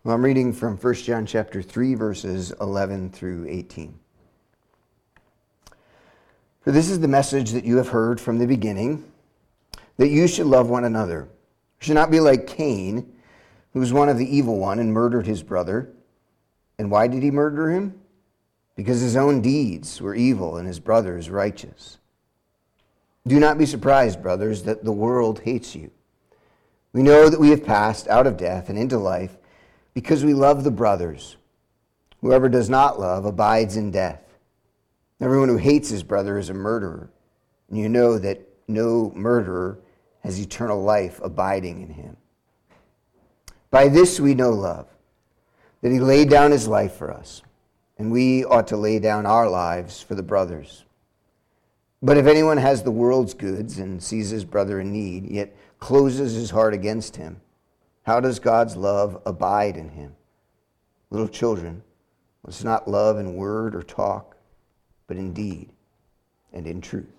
Well, I'm reading from 1 John chapter 3, verses 11 through 18. For this is the message that you have heard from the beginning, that you should love one another. You should not be like Cain, who was one of the evil one and murdered his brother. And why did he murder him? Because his own deeds were evil and his brother's righteous. Do not be surprised, brothers, that the world hates you. We know that we have passed out of death and into life because we love the brothers. Whoever does not love abides in death. Everyone who hates his brother is a murderer, and you know that no murderer has eternal life abiding in him. By this we know love, that he laid down his life for us, and we ought to lay down our lives for the brothers. But if anyone has the world's goods and sees his brother in need, yet closes his heart against him, how does God's love abide in him? Little children, let's not love in word or talk, but in deed and in truth.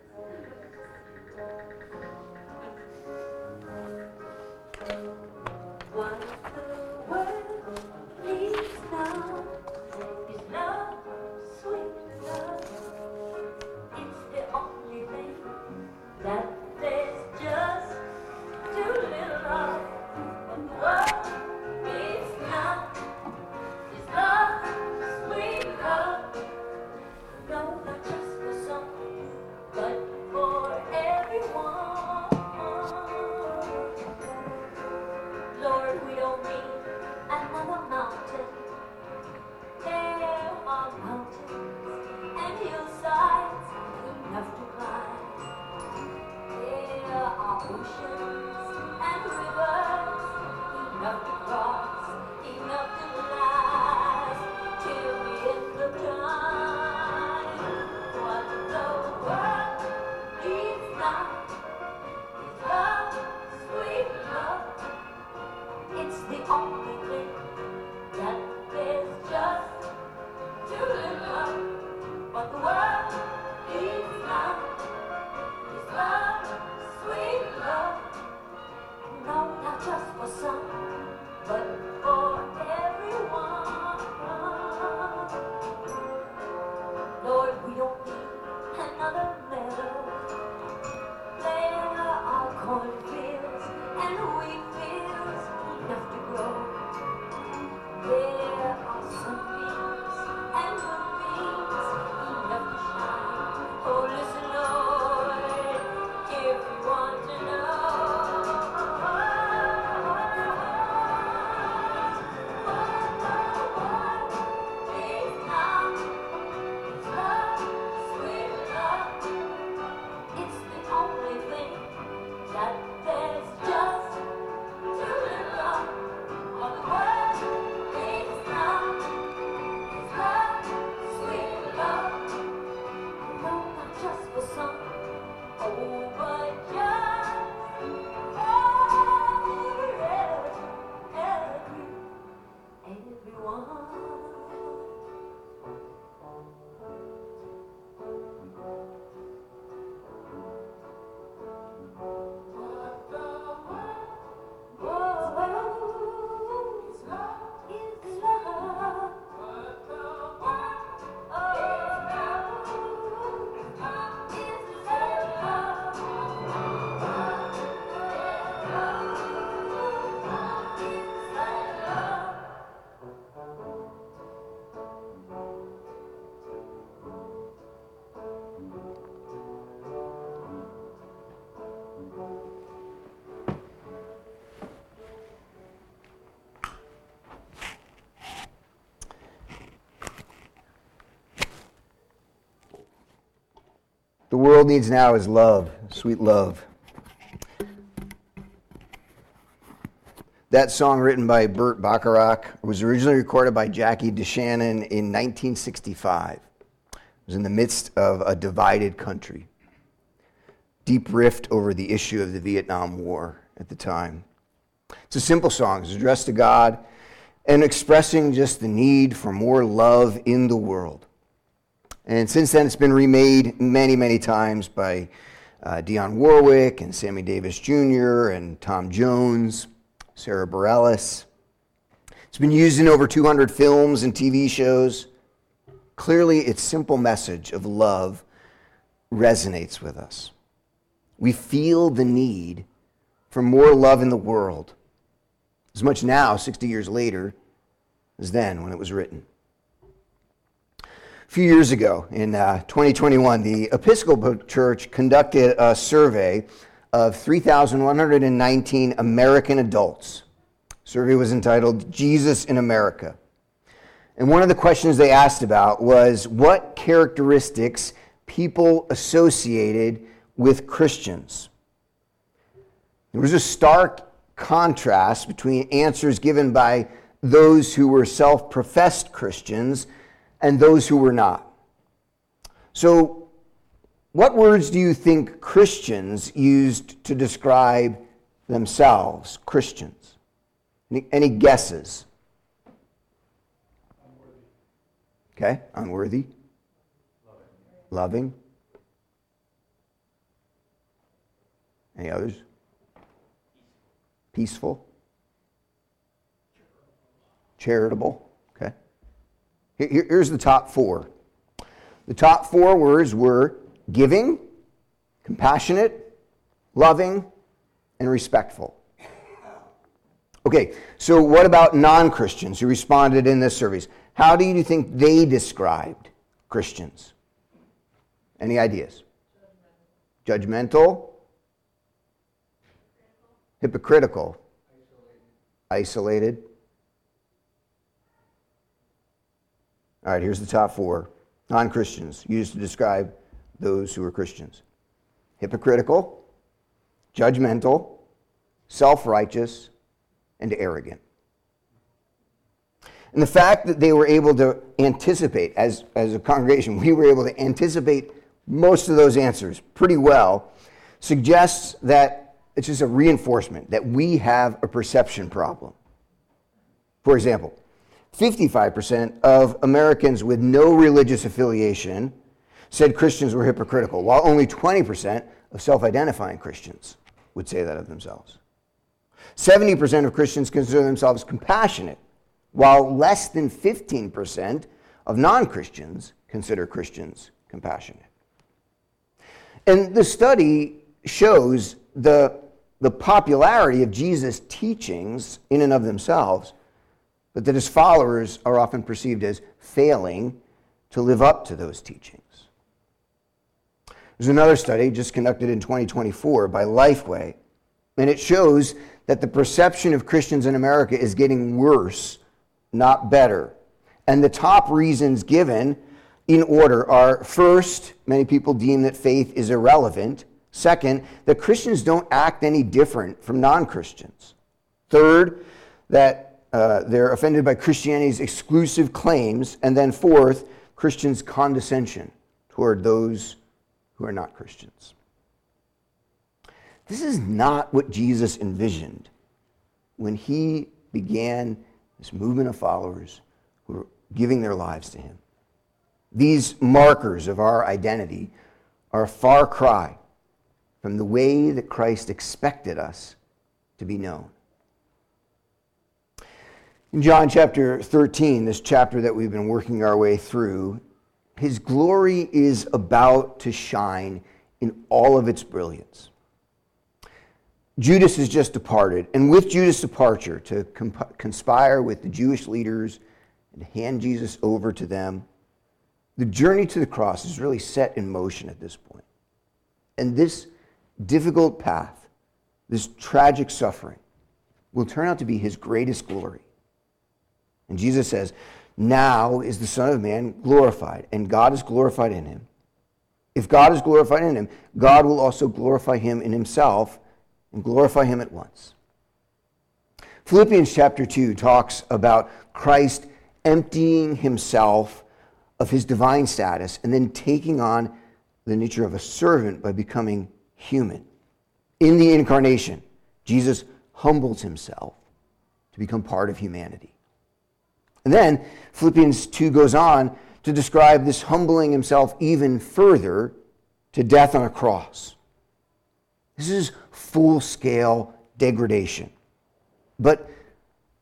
The world needs now is love, sweet love. That song, written by Burt Bacharach, was originally recorded by Jackie DeShannon in 1965. It was in the midst of a divided country. Deep rift over the issue of the Vietnam War at the time. It's a simple song. It's addressed to God and expressing just the need for more love in the world. And since then, it's been remade many, many times by Dionne Warwick and Sammy Davis Jr. and Tom Jones, Sarah Bareilles. It's been used in over 200 films and TV shows. Clearly, its simple message of love resonates with us. We feel the need for more love in the world, as much now, 60 years later, as then when it was written. A few years ago, in 2021, the Episcopal Church conducted a survey of 3,119 American adults. The survey was entitled Jesus in America. And one of the questions they asked about was what characteristics people associated with Christians. There was a stark contrast between answers given by those who were self-professed Christians and those who were not. So, what words do you think Christians used to describe themselves, Christians? Any guesses? Okay, unworthy. Loving. Any others? Peaceful. Charitable. Okay. Here's the top four. The top four words were giving, compassionate, loving, and respectful. Okay, so what about non-Christians who responded in this survey? How do you think they described Christians? Any ideas? Judgmental. Hypocritical. Isolated. All right, here's the top four. Non-Christians used to describe those who were Christians. Hypocritical, judgmental, self-righteous, and arrogant. And the fact that they were able to anticipate, as a congregation, we were able to anticipate most of those answers pretty well, suggests that it's just a reinforcement that we have a perception problem. For example, 55% of Americans with no religious affiliation said Christians were hypocritical, while only 20% of self-identifying Christians would say that of themselves. 70% of Christians consider themselves compassionate, while less than 15% of non-Christians consider Christians compassionate. And the study shows the popularity of Jesus' teachings in and of themselves, but that his followers are often perceived as failing to live up to those teachings. There's another study just conducted in 2024 by Lifeway, and it shows that the perception of Christians in America is getting worse, not better. And the top reasons given in order are, first, many people deem that faith is irrelevant. Second, that Christians don't act any different from non-Christians. Third, that they're offended by Christianity's exclusive claims. And then fourth, Christians' condescension toward those who are not Christians. This is not what Jesus envisioned when he began this movement of followers who were giving their lives to him. These markers of our identity are a far cry from the way that Christ expected us to be known. In John chapter 13, this chapter that we've been working our way through, his glory is about to shine in all of its brilliance. Judas has just departed, and with Judas' departure to conspire with the Jewish leaders and hand Jesus over to them, the journey to the cross is really set in motion at this point. And this difficult path, this tragic suffering, will turn out to be his greatest glory. And Jesus says, now is the Son of Man glorified, and God is glorified in him. If God is glorified in him, God will also glorify him in himself and glorify him at once. Philippians chapter 2 talks about Christ emptying himself of his divine status and then taking on the nature of a servant by becoming human. In the incarnation, Jesus humbles himself to become part of humanity. And then Philippians 2 goes on to describe this humbling himself even further to death on a cross. This is full-scale degradation. But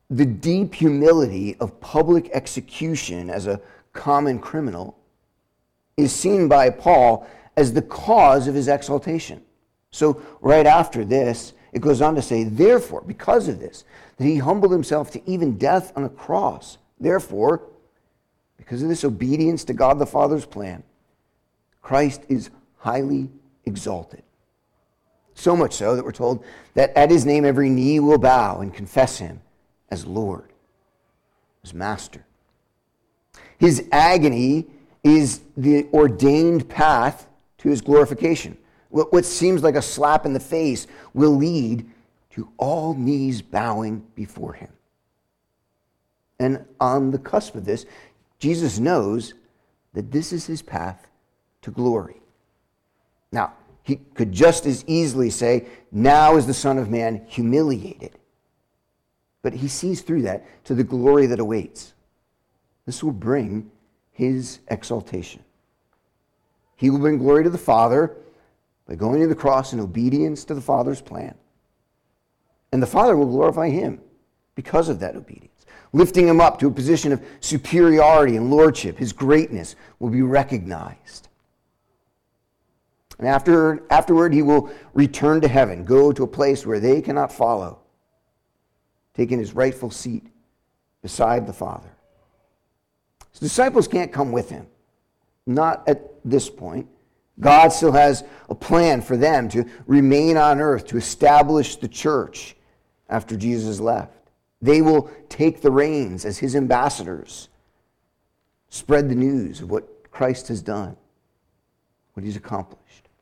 the deep humility of public execution as a common criminal is seen by Paul as the cause of his exaltation. So right after this, it goes on to say, therefore, because of this, that he humbled himself to even death on a cross. Therefore, because of this obedience to God the Father's plan, Christ is highly exalted. So much so that we're told that at his name every knee will bow and confess him as Lord, as Master. His agony is the ordained path to his glorification. What seems like a slap in the face will lead to all knees bowing before him. And on the cusp of this, Jesus knows that this is his path to glory. Now, he could just as easily say, now is the Son of Man humiliated. But he sees through that to the glory that awaits. This will bring his exaltation. He will bring glory to the Father by going to the cross in obedience to the Father's plan. And the Father will glorify him because of that obedience, lifting him up to a position of superiority and lordship. His greatness will be recognized. And afterward, he will return to heaven, go to a place where they cannot follow, taking his rightful seat beside the Father. His disciples can't come with him, not at this point. God still has a plan for them to remain on earth, to establish the church after Jesus left. They will take the reins as his ambassadors, spread the news of what Christ has done, what he's accomplished.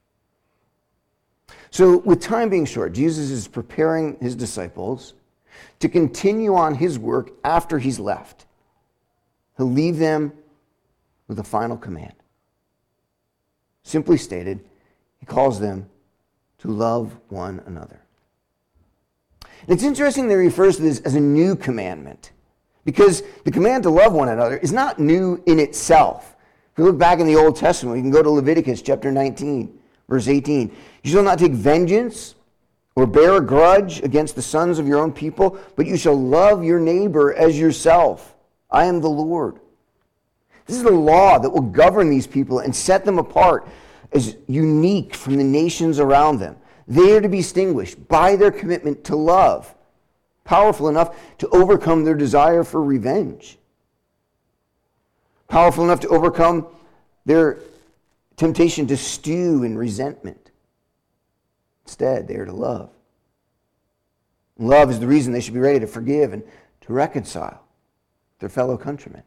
So with time being short, Jesus is preparing his disciples to continue on his work after he's left. He'll leave them with a final command. Simply stated, he calls them to love one another. And it's interesting that he refers to this as a new commandment, because the command to love one another is not new in itself. If you look back in the Old Testament, we can go to Leviticus chapter 19, verse 18. You shall not take vengeance or bear a grudge against the sons of your own people, but you shall love your neighbor as yourself. I am the Lord. This is the law that will govern these people and set them apart as unique from the nations around them. They are to be distinguished by their commitment to love, powerful enough to overcome their desire for revenge, powerful enough to overcome their temptation to stew in resentment. Instead, they are to love. Love is the reason they should be ready to forgive and to reconcile their fellow countrymen.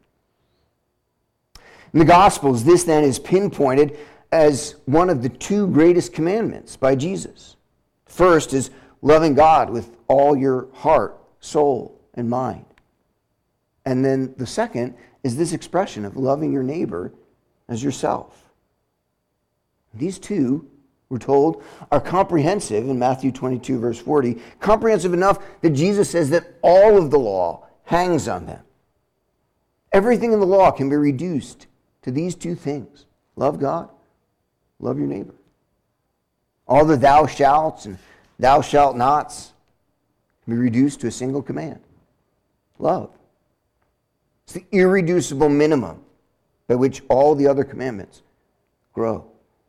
In the Gospels, this then is pinpointed as one of the two greatest commandments by Jesus. First is loving God with all your heart, soul, and mind. And then the second is this expression of loving your neighbor as yourself. These two, we're told, are comprehensive in Matthew 22, verse 40, comprehensive enough that Jesus says that all of the law hangs on them. Everything in the law can be reduced to these two things. Love God, love your neighbor. All the thou shalts and thou shalt nots can be reduced to a single command. Love. It's the irreducible minimum by which all the other commandments grow.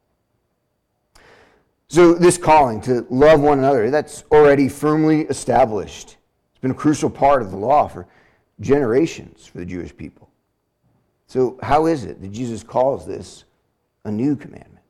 So this calling to love one another, that's already firmly established. It's been a crucial part of the law for generations for the Jewish people. So how is it that Jesus calls this a new commandment?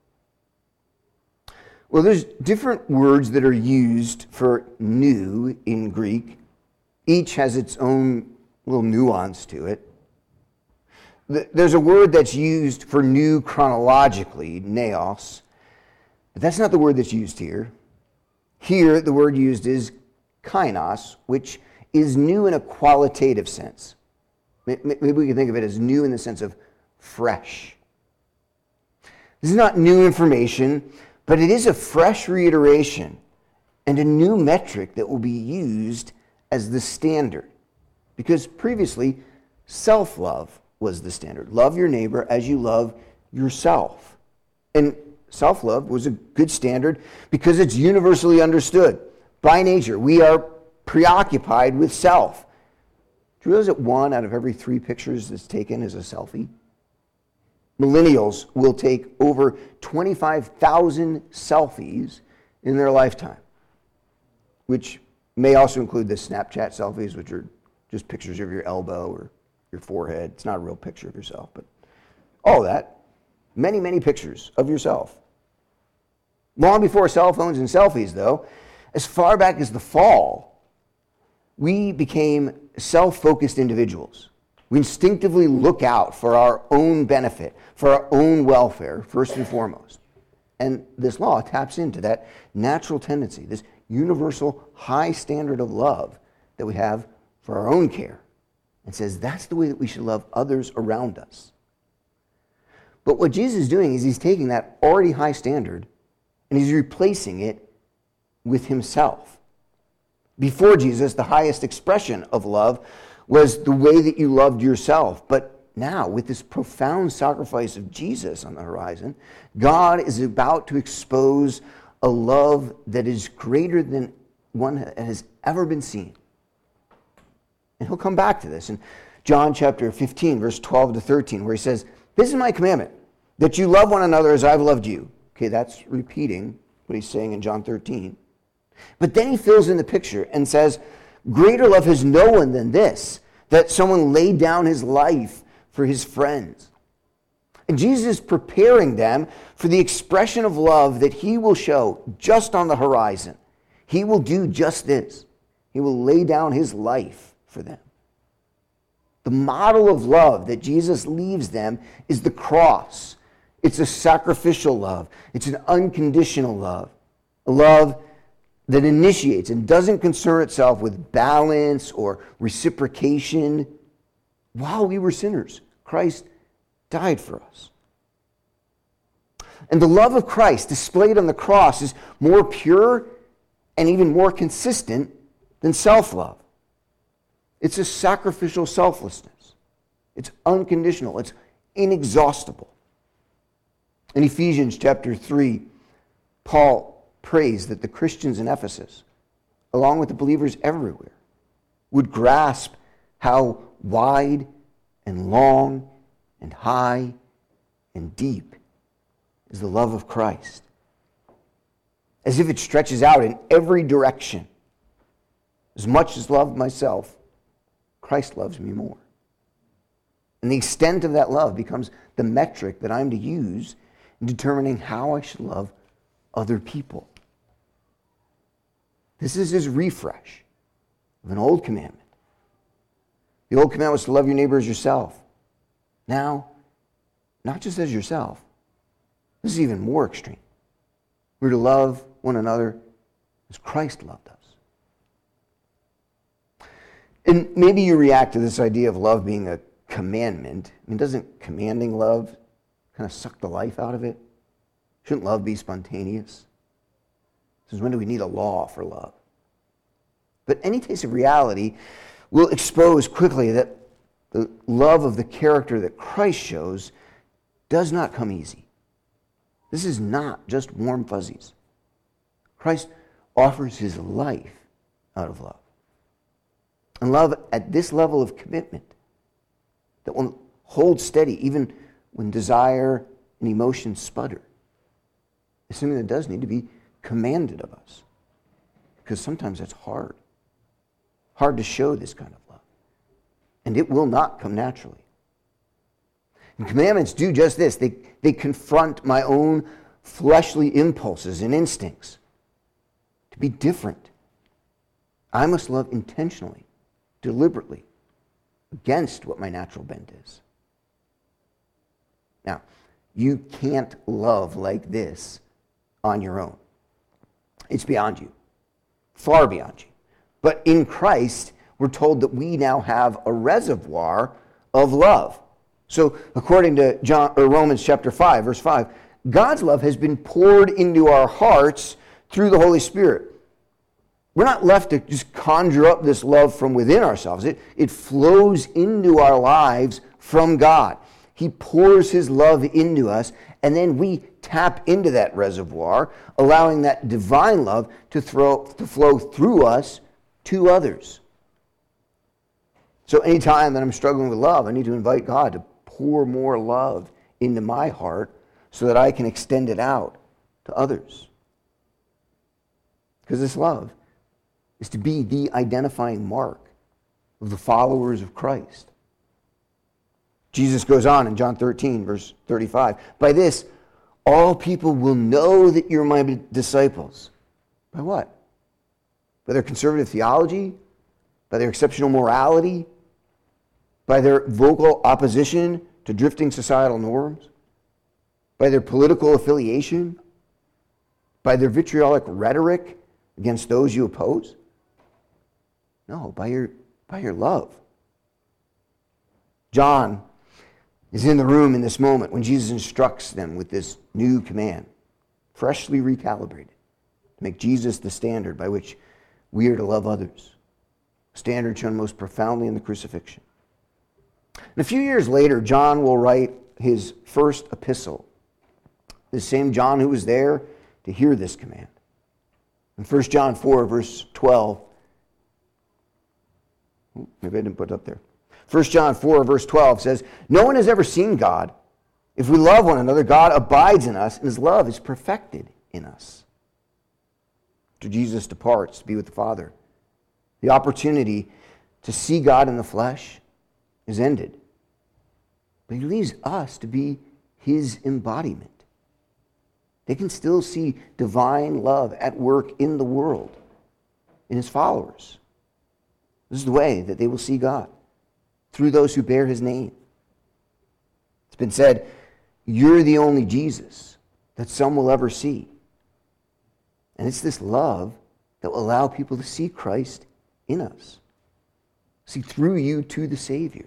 Well, there's different words that are used for new in Greek. Each has its own little nuance to it. There's a word that's used for new chronologically, neos, but that's not the word that's used here. Here, the word used is kainos, which is new in a qualitative sense. Maybe we can think of it as new in the sense of fresh. This is not new information, but it is a fresh reiteration and a new metric that will be used as the standard. Because previously, self-love was the standard. Love your neighbor as you love yourself. And self-love was a good standard because it's universally understood. By nature, we are preoccupied with self. Do you realize that 1 out of every 3 pictures that's taken is a selfie? Millennials will take over 25,000 selfies in their lifetime, which may also include the Snapchat selfies, which are just pictures of your elbow or your forehead. It's not a real picture of yourself, but all that. Many, many pictures of yourself. Long before cell phones and selfies, though, as far back as the fall, we became self-focused individuals. We instinctively look out for our own benefit, for our own welfare, first and foremost. And this law taps into that natural tendency, this universal high standard of love that we have for our own care, and says that's the way that we should love others around us. But what Jesus is doing is he's taking that already high standard and he's replacing it with himself. Before Jesus, the highest expression of love was the way that you loved yourself. But now, with this profound sacrifice of Jesus on the horizon, God is about to expose a love that is greater than one that has ever been seen. And he'll come back to this in John chapter 15, verse 12 to 13, where he says, "This is my commandment, that you love one another as I've loved you." Okay, that's repeating what he's saying in John 13. But then he fills in the picture and says, "Greater love has no one than this, that someone laid down his life for his friends." And Jesus is preparing them for the expression of love that he will show just on the horizon. He will do just this. He will lay down his life for them. The model of love that Jesus leaves them is the cross. It's a sacrificial love. It's an unconditional love. A love that initiates and doesn't concern itself with balance or reciprocation. While we were sinners, Christ died for us. And the love of Christ displayed on the cross is more pure and even more consistent than self-love. It's a sacrificial selflessness. It's unconditional. It's inexhaustible. In Ephesians chapter 3, Paul prays that the Christians in Ephesus, along with the believers everywhere, would grasp how wide and long and high and deep is the love of Christ, as if it stretches out in every direction. As much as love myself, Christ loves me more. And the extent of that love becomes the metric that I'm to use in determining how I should love other people. This is his refresh of an old commandment. The old commandment was to love your neighbor as yourself. Now, not just as yourself. This is even more extreme. We're to love one another as Christ loved us. And maybe you react to this idea of love being a commandment. I mean, doesn't commanding love kind of suck the life out of it? Shouldn't love be spontaneous? Since when do we need a law for love? But any taste of reality will expose quickly that the love of the character that Christ shows does not come easy. This is not just warm fuzzies. Christ offers his life out of love. And love at this level of commitment that will hold steady even when desire and emotion sputter is something that does need to be commanded of us. Because sometimes that's hard. Hard to show this kind of love. And it will not come naturally. And commandments do just this. They confront my own fleshly impulses and instincts to be different. I must love intentionally, deliberately, against what my natural bent is. Now, you can't love like this on your own. It's beyond you, far beyond you. But in Christ, we're told that we now have a reservoir of love. So, according to Romans chapter 5, verse 5, God's love has been poured into our hearts through the Holy Spirit. We're not left to just conjure up this love from within ourselves. It flows into our lives from God. He pours his love into us, and then we tap into that reservoir, allowing that divine love to flow through us to others. So anytime that I'm struggling with love, I need to invite God to pour more love into my heart so that I can extend it out to others. Because this love is to be the identifying mark of the followers of Christ. Jesus goes on in John 13, verse 35. By this, all people will know that you're my disciples. By what? By their conservative theology? By their exceptional morality? By their vocal opposition to drifting societal norms? By their political affiliation? By their vitriolic rhetoric against those you oppose? No, by your love. John is in the room in this moment when Jesus instructs them with this new command, freshly recalibrated, to make Jesus the standard by which we are to love others, a standard shown most profoundly in the crucifixion. And a few years later, John will write his first epistle, the same John who was there to hear this command. In 1 John 4, verse 12, maybe I didn't put it up there. 1 John 4, verse 12 says, no one has ever seen God. If we love one another, God abides in us, and his love is perfected in us. After Jesus departs to be with the Father, the opportunity to see God in the flesh is ended. But he leaves us to be his embodiment. They can still see divine love at work in the world, in his followers. This is the way that they will see God, through those who bear his name. It's been said, you're the only Jesus that some will ever see. And it's this love that will allow people to see Christ in us. See through you to the Savior.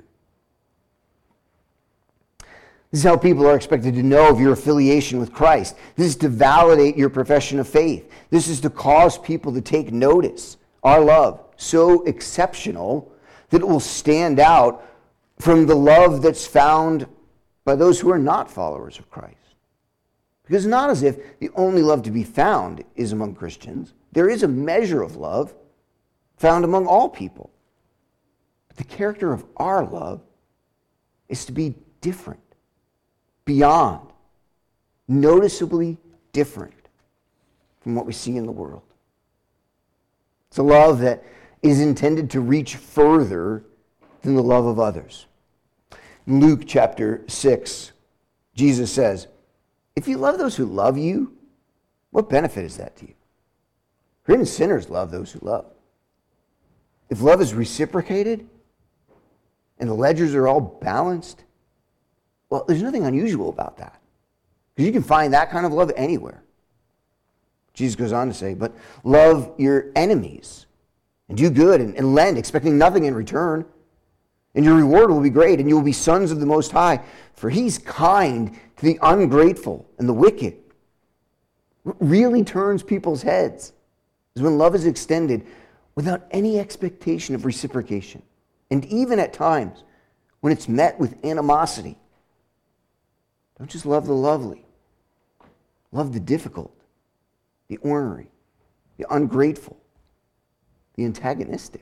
This is how people are expected to know of your affiliation with Christ. This is to validate your profession of faith. This is to cause people to take notice. Our love, so exceptional that it will stand out from the love that's found by those who are not followers of Christ. Because it's not as if the only love to be found is among Christians. There is a measure of love found among all people. But the character of our love is to be different, beyond, noticeably different from what we see in the world. It's a love that is intended to reach further than the love of others. In Luke chapter 6, Jesus says, if you love those who love you, what benefit is that to you? For even sinners love those who love. If love is reciprocated and the ledgers are all balanced, well, there's nothing unusual about that. Because you can find that kind of love anywhere. Jesus goes on to say, but love your enemies and do good and lend, expecting nothing in return. And your reward will be great, and you will be sons of the Most High, for he's kind to the ungrateful and the wicked. What really turns people's heads is when love is extended without any expectation of reciprocation, and even at times when it's met with animosity. Don't just love the lovely. Love the difficult, the ornery, the ungrateful, the antagonistic.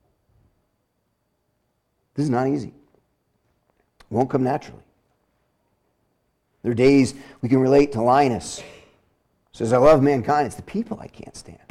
This is not easy. It won't come naturally. There are days we can relate to Linus. Says, I love mankind. It's the people I can't stand.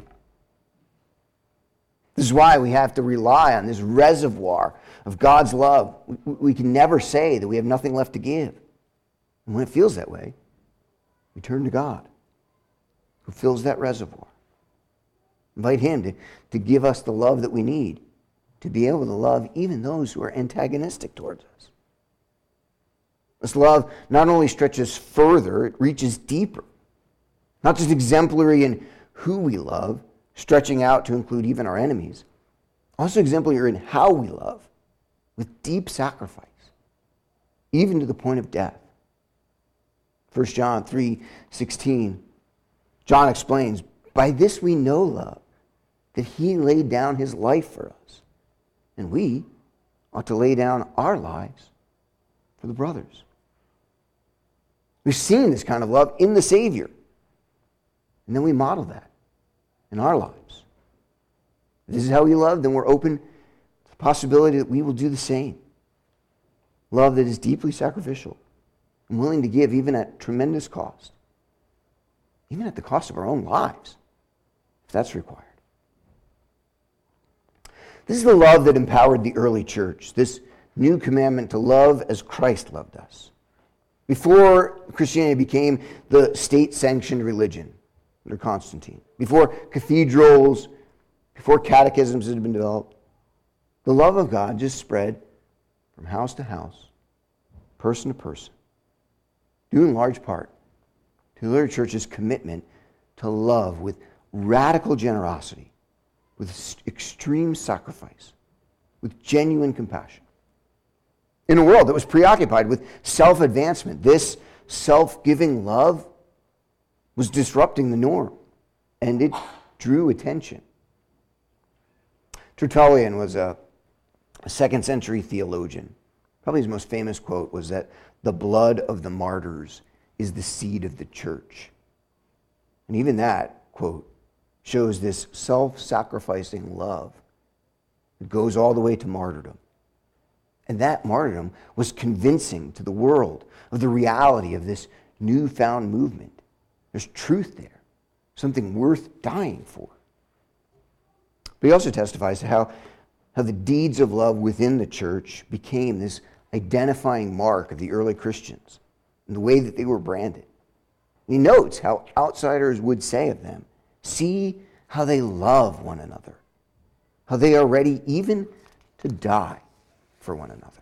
This is why we have to rely on this reservoir of God's love. We can never say that we have nothing left to give. And when it feels that way, we turn to God, who fills that reservoir. Invite him to give us the love that we need to be able to love even those who are antagonistic towards us. This love not only stretches further, it reaches deeper. Not just exemplary in who we love, stretching out to include even our enemies. Also exemplary in how we love, with deep sacrifice, even to the point of death. 1 John 3:16, John explains, by this we know love, that he laid down his life for us. And we ought to lay down our lives for the brothers. We've seen this kind of love in the Savior. And then we model that in our lives. If this is how we love, then we're open to the possibility that we will do the same. Love that is deeply sacrificial and willing to give even at tremendous cost, even at the cost of our own lives, if that's required. This is the love that empowered the early church, this new commandment to love as Christ loved us. Before Christianity became the state-sanctioned religion under Constantine, before cathedrals, before catechisms had been developed, the love of God just spread from house to house, person to person, due in large part to the early church's commitment to love with radical generosity, with extreme sacrifice, with genuine compassion. In a world that was preoccupied with self-advancement, this self-giving love was disrupting the norm, and it drew attention. Tertullian was a second-century theologian. Probably his most famous quote was that the blood of the martyrs is the seed of the church. And even that quote shows this self-sacrificing love that goes all the way to martyrdom. And that martyrdom was convincing to the world of the reality of this newfound movement. There's truth there, something worth dying for. But he also testifies to how the deeds of love within the church became this identifying mark of the early Christians and the way that they were branded. And he notes how outsiders would say of them, see how they love one another, how they are ready even to die for one another.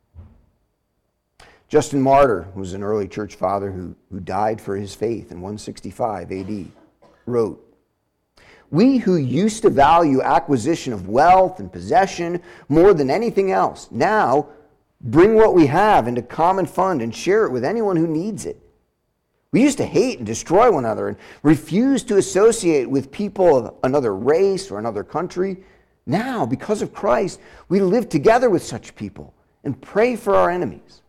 Justin Martyr, who was an early church father who died for his faith in 165 AD, wrote, "We who used to value acquisition of wealth and possession more than anything else, now bring what we have into common fund and share it with anyone who needs it. We used to hate and destroy one another and refuse to associate with people of another race or another country. Now, because of Christ, we live together with such people and pray for our enemies."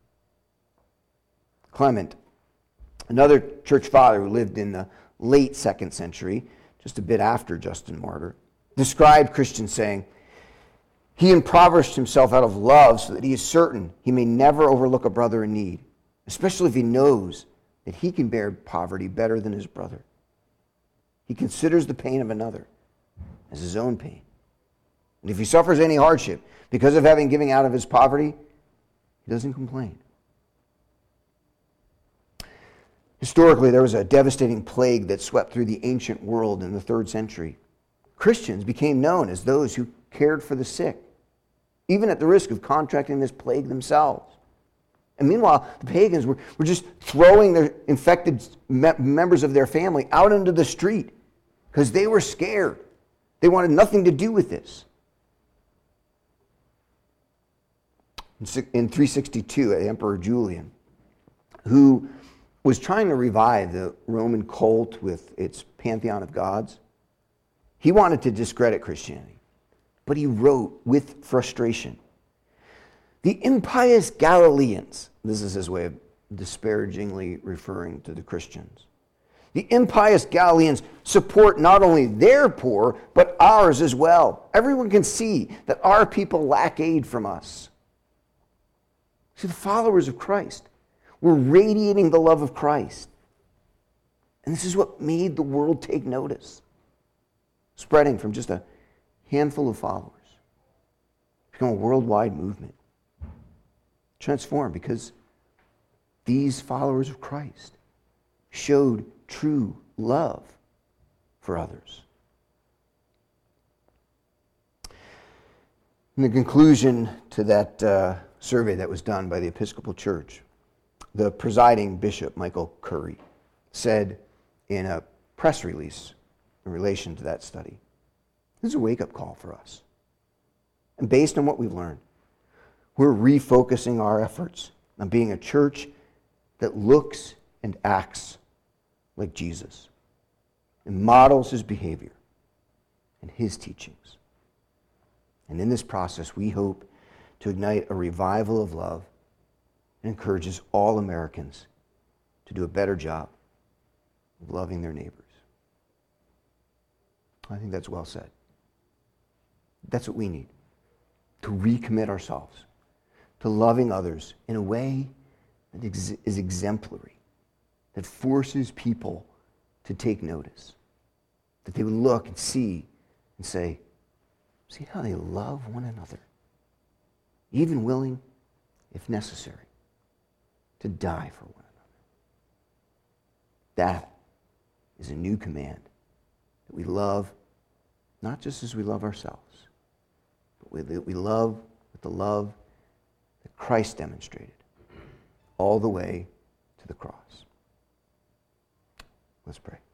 Clement, another church father who lived in the late 2nd century, just a bit after Justin Martyr, described Christians saying, "He impoverished himself out of love so that he is certain he may never overlook a brother in need, especially if he knows that he can bear poverty better than his brother. He considers the pain of another as his own pain. And if he suffers any hardship because of having given out of his poverty, he doesn't complain." Historically, there was a devastating plague that swept through the ancient world in the 3rd century. Christians became known as those who cared for the sick, even at the risk of contracting this plague themselves. And meanwhile, the pagans were just throwing their infected members of their family out into the street because they were scared. They wanted nothing to do with this. In 362, Emperor Julian, who was trying to revive the Roman cult with its pantheon of gods, he wanted to discredit Christianity, but he wrote with frustration, "The impious Galileans," this is his way of disparagingly referring to the Christians, "the impious Galileans support not only their poor, but ours as well. Everyone can see that our people lack aid from us." See, the followers of Christ were radiating the love of Christ. And this is what made the world take notice, spreading from just a handful of followers, become a worldwide movement. Transformed because these followers of Christ showed true love for others. In the conclusion to that survey that was done by the Episcopal Church, the presiding bishop, Michael Curry, said in a press release in relation to that study, "This is a wake-up call for us. And based on what we've learned, we're refocusing our efforts on being a church that looks and acts like Jesus and models his behavior and his teachings. And in this process, we hope to ignite a revival of love and encourages all Americans to do a better job of loving their neighbors." I think that's well said. That's what we need. to recommit ourselves to loving others in a way that is exemplary, that forces people to take notice, that they would look and see and say, see how they love one another, even willing, if necessary, to die for one another. That is a new command, that we love not just as we love ourselves, but that we love with the love that Christ demonstrated all the way to the cross. Let's pray.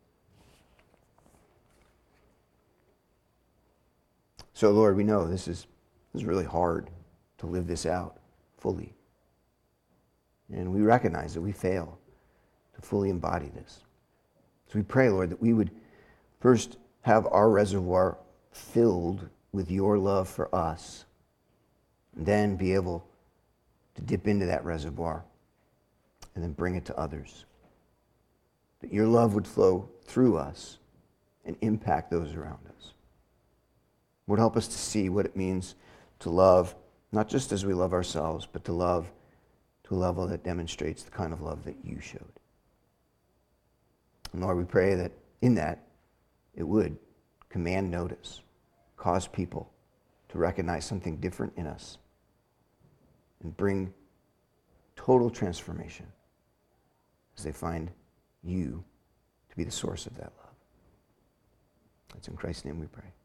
So, Lord, we know this is really hard to live this out fully. And we recognize that we fail to fully embody this. So we pray, Lord, that we would first have our reservoir filled with your love for us, and then be able to dip into that reservoir and then bring it to others. That your love would flow through us and impact those around us. Lord, help us to see what it means to love, not just as we love ourselves, but to love to a level that demonstrates the kind of love that you showed. And Lord, we pray that in that, it would command notice, cause people to recognize something different in us, and bring total transformation as they find you to be the source of that love. It's in Christ's name we pray.